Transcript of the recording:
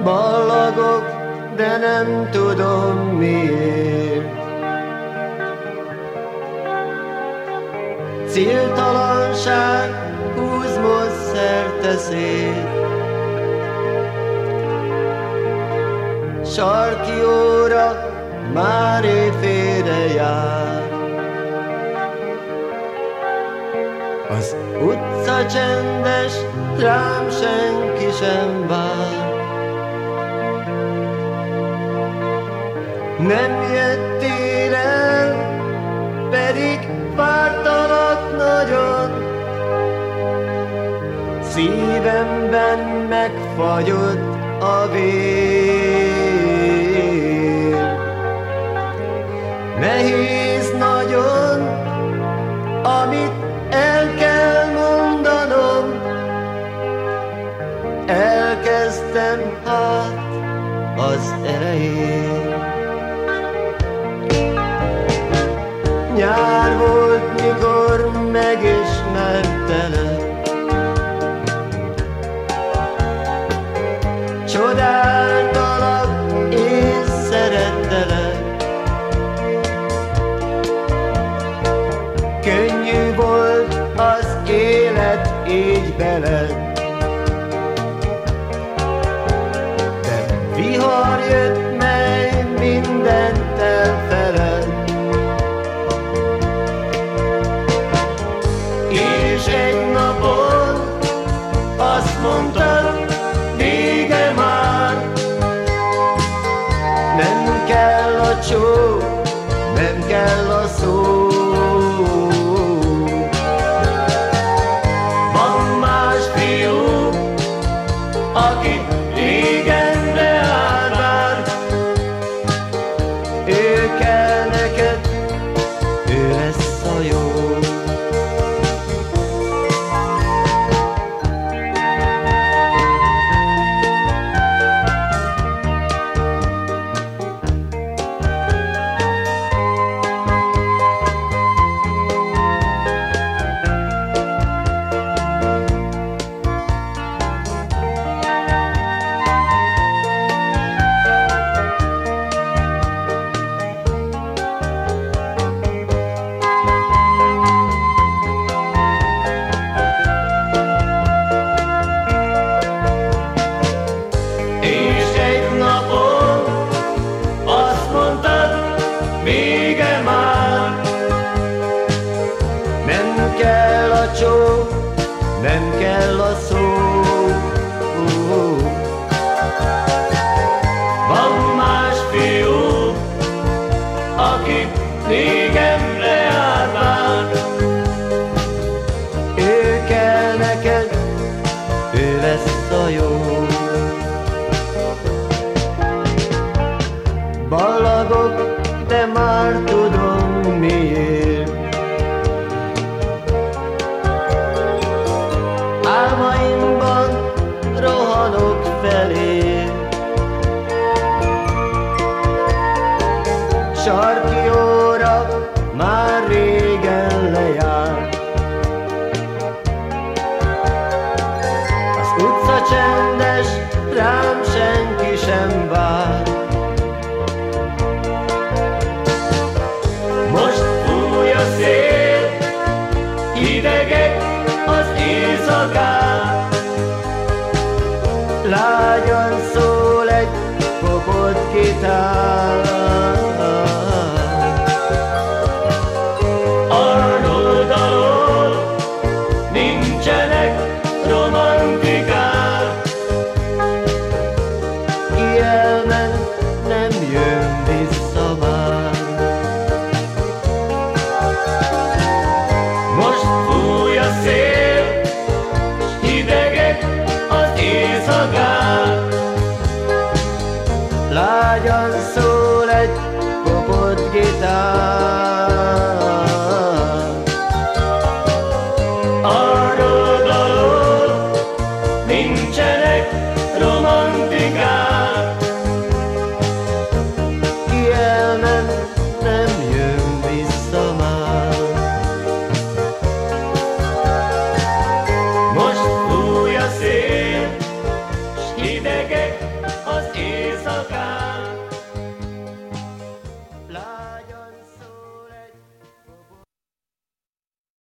Ballagok, de nem tudom miért. Céltalanság húz most szerte szét. Sarki óra már éjfélre jár. Az utca csendes, rám senki sem vár. Nem jöttél el, pedig vártalak nagyon. Szívemben megfagyott a vér. Nehéz nagyon, amit el kell mondanom. Elkezdtem hát az elején. Nyár volt, mikor megismertelek. Csodáltalak és szerettelek. Könnyű volt az élet így veled. De vihar jött, mely mindent elfeled. És egy napon azt mondtad, vége már. Nem kell a csók, nem kell a szó. Van más fiú, aki régen leáll már. Ő kell neked, ő lesz a jó. Vége már. Nem kell a csók, nem kell a szó. Van más fiú, aki régen leáll már. Ő kell neked, ő lesz a jó. Ballagok, de már tudom miért. Álmaimban rohanok felé. Sarki óra már régen lejárt. Az utca csendes, rám senki sem vár. Hidegek az éjszakák. Lágyan szól egy kopott gitár.